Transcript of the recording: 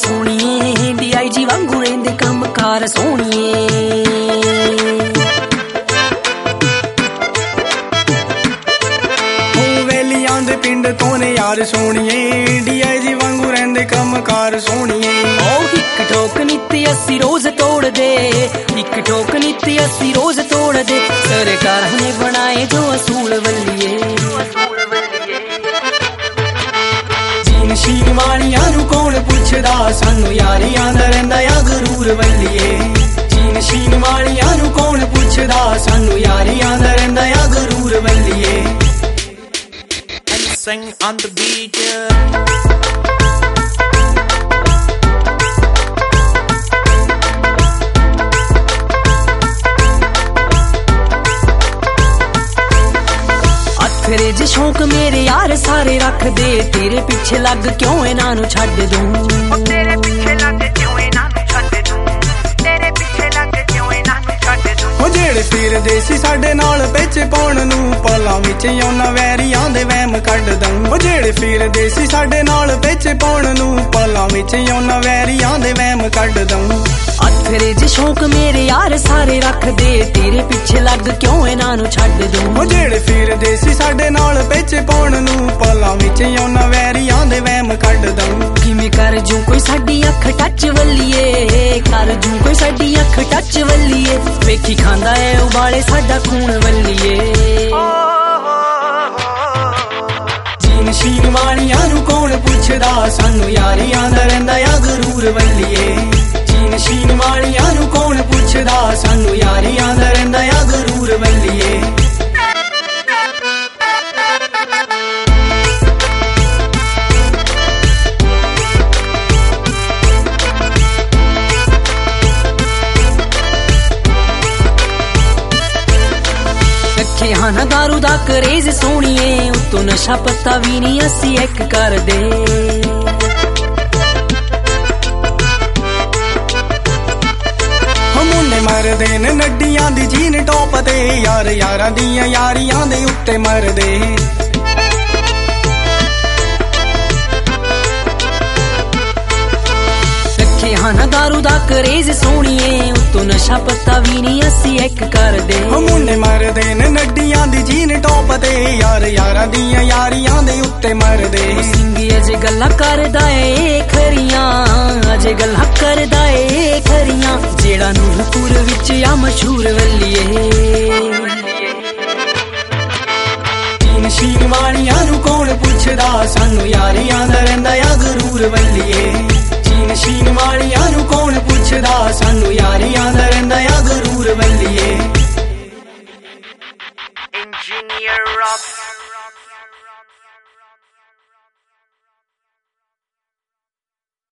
सोहणीए DIG वांगू रहिंदे कम car सोहणीए। पिंड तो ने यार सोहणीए DIG वांगू रहिंदे कम कार सोहणीए। इक ठोक नीति 80 रोज तोड़ दे, इक ठोक नीति 80 रोज तोड़ दे, सरकार ने बनाए जो असूल वल्लीए। जीन शीन वालियां नू कौन पुछदा, सानू यारियां दा रहिंदा आ गरूर वल्लीए। जीन शीन वालियां नू कौन पुछदा, सानू यारियां दा रहिंदा आ गरूर वल्लीए। Sing on the beat, अखरे जे शौक मेरे यार सारे रख दे, तेरे पीछे लग क्यों इन्हां नू छड्ड दूं। तेरे पीछे लग क्यों इन्हां नू छड्ड दूं, तेरे पीछे लग क्यों इन्हां नू छड्ड दूं। ओ जेड़े फिरदे सी साडे नाल पिच पाउण नू, पलां विच औना वैरियां दे वहम कढ दऊं। ओ जेड़े फिरदे सी साडे नाल पिच पाउण नू, पलां विच औना वैरियां दे वहम कढ दऊं। अखरे जे शौक मेरे यार सारे रख दे, तेरे पीछे लग क्यों इन्हां नू छड्ड दूं। ओ जेड़े फिरदे सी साडे नाल पिच पाउण नू, पलां विच औना वैरियां दे वहम कढ दऊं। किवें कर जूं कोई साडी अख टच वल्लीए, कर जूं कोई साडी अख टच वल्लीए, वेखी खांदा ऐ उबाले साडा खून वल्लीए। जीन शीन वालियां नू कौन पुछदा, सानू यारियां दा रहिंदा आ गरूर वल्लीए। जीन शीन वालियां नू कौन पुछदा, सानू यारियां दा रहिंदा आ गरूर वल्लीए। हाना दारू दा करेज सोहणीए, उत्तों नशा पत्ता भी नहीं असी एक कर दे। मुंडे मरदे ने नड्डियां दी जीन टॉप ते, यार यारां दियां यारियां दे उत्ते मरदे। हाना दारू दा करेज सोहणीए, उत्तों नशा पत्ता भी नहीं असी एक कर दे। मुंडे मरदे ने नड्डियां दी जीन टॉप ते, यार यारां दियां यारियां दे उत्ते मरदे। सिंगी अजे गल्लां करदा ए खरियां, अजे गल्लां करदा ए खरियां, जेड़ा नूरपुर विच आ मशहूर वल्लीए। जीन शीन वालियां नू कौन पुछदा, सानू यारियां दा रहिंदा आ गरूर वल्लीए। जीन शीन वालियां नू कौन पुछदा, सानू यारियां दा रहिंदा आ गरूर वल्लीए। Engineer Rock।